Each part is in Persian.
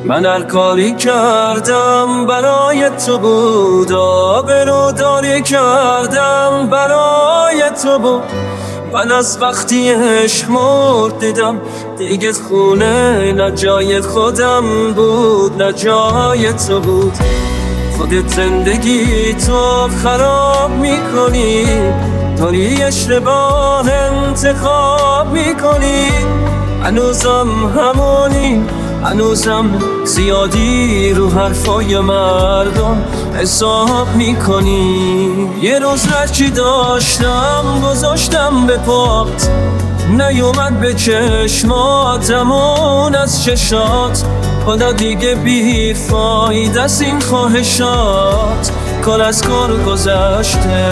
من هر کاری کردم برای تو بود، آبروداری کردم برای تو بود. من از وقتی عشق مرد دیدم دیگه خونه نه جای خودم بود نه جای تو بود. خودت زندگی تو خراب میکنی، داری اشتباه انتخاب میکنی. هنوزم همونی، هنوزم زیادی رو حرفای مردم حساب میکنی. یه روز هرچی داشتم گذاشتم به پات، نیومد به چشماتمون از چشات. حالا دیگه بی فایده است این خواهشات، کار از کار گذشته.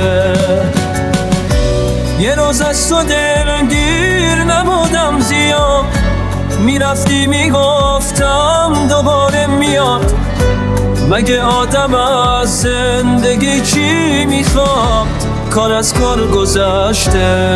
یه روز از تو دلگیر نبودم زیاد، میرفتی میگفتم دوباره میاد. مگه آدم از زندگی چی میخواد، کار از کار گذشته.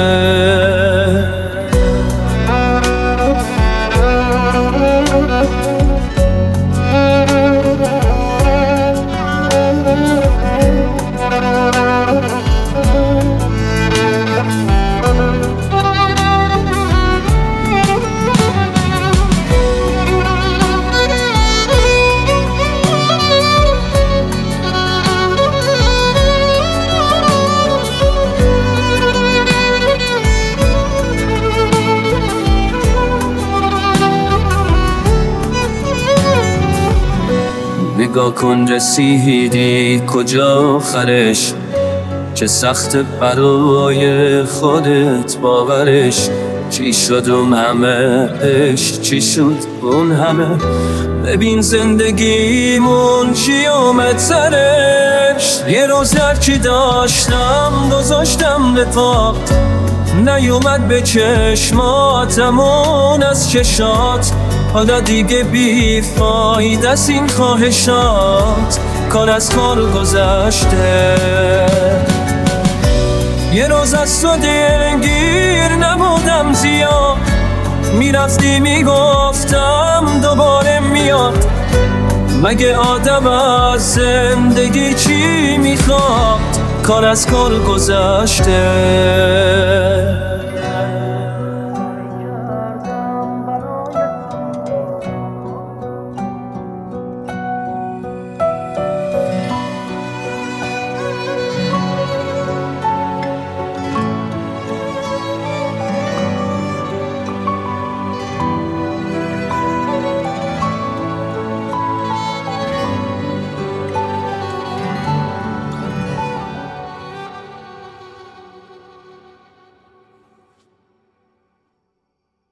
نگاه کن رسیدی کجا آخرش، چه سخت برای خودت باورش. چی شد اون همه عشق، چی شد اون همه؟ ببین زندگیمون چی اومد سرش. یه روز هرچی داشتم گذاشتم به پات، نیومد به چشماتمون از چشات. حالا دیگه بی فایده است این خواهشات، کار از کار گذشته. یه روز از تو دلگیر نبودم زیاد، میرفتی میگفتم دوباره میاد. مگه آدم از زندگی چی میخواد، کار از کار گذشته.